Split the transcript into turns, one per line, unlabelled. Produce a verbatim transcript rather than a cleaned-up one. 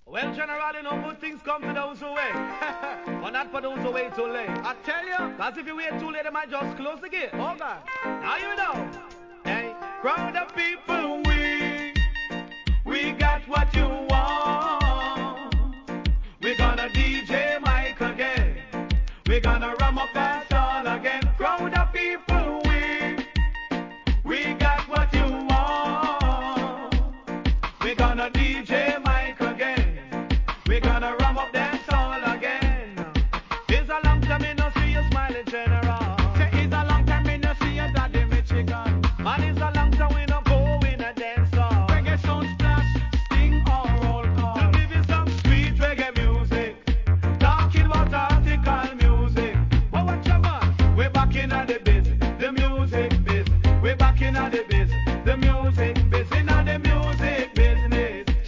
Well, generally, no good things come to those who wait. But not for those who wait too late. I tell you, because if you wait too late, they might just close the gate. Oh, God. Now you know. Hey, crowd of people